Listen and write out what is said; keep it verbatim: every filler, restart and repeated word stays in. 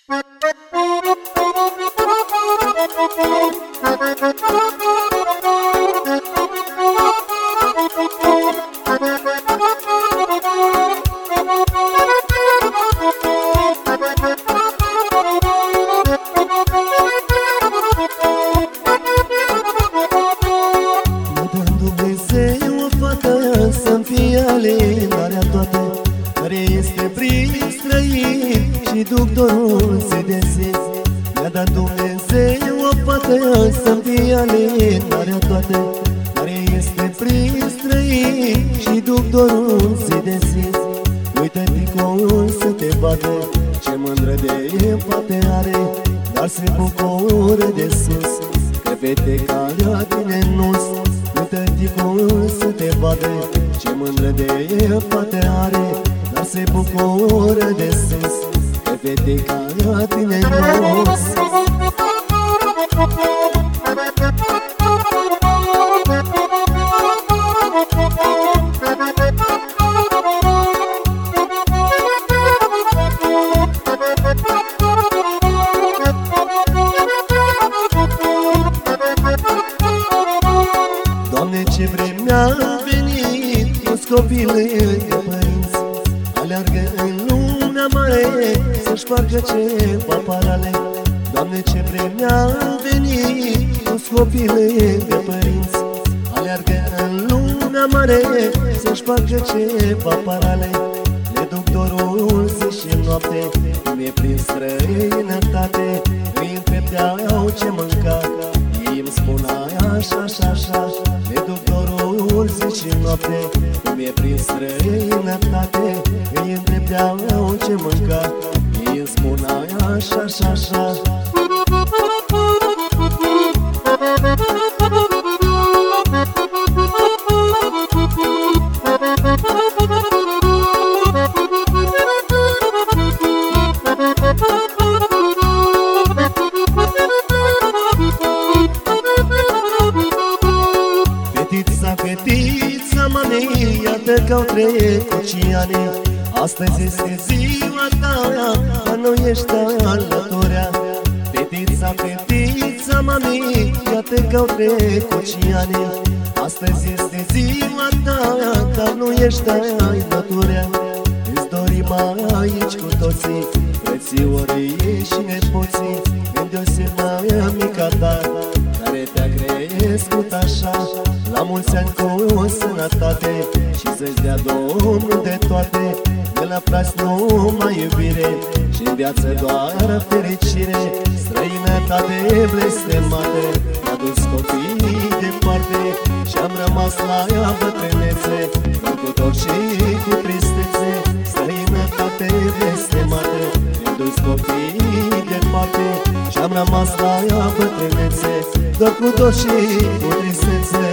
Să-mi fie alinarea toate, care este prin străin și duc dorul să desez. Mi-a dat Dumnezeu o fată să-mi fie alinarea toate, care este prin străin și duc dorul să desez. Uite picul să te bate, ce mândră de fate are, dar se bucură de sus, că vede calea tine nu-s. Uite-ticul să te bate, ce mândră de fate are, dar se bucură de sus, că vede calea tine nu-s. Doamne, ce vreme a venit, toți copilii de părinți aleargă în lumea mare să-și facă ceva parale. Doamne, ce vreme a venit, toți copilii de părinți aleargă în lumea mare să-și facă ceva parale. Le duc dorul zi și noapte, cum e prin străinătate, îi întrebeau ce mânca, ei îmi spun aia așa, așa, așa. Le duc dorul zi și noapte, cum e prin străinătate, îi întrebeau ce mânca, ei îmi spun aia așa, așa, așa. Fetița, fetița mami, iată că-au trecut și ani, astăzi este ziua ta, dar nu ești alăturea. Fetița, fetița mami, iată că-au trecut și ani, astăzi este ziua ta, dar nu ești alăturea. Îți dorim aici cu toții, frățiorii și nepoții, îndeosebă mica ta, care te-a crescut așa. La mulți ani cu sănătate și să-ți dea Domnul de toate, de la frați numai iubire și-n viață doar fericire. Străinătate blestemată mi-a dus copiii departe și-am rămas la ea bătrânețe, doar cu dor și cu tristețe. Străinătate blestemată mi-a dus copiii departe și-am rămas la ea bătrânețe, doar cu dor și cu tristețe.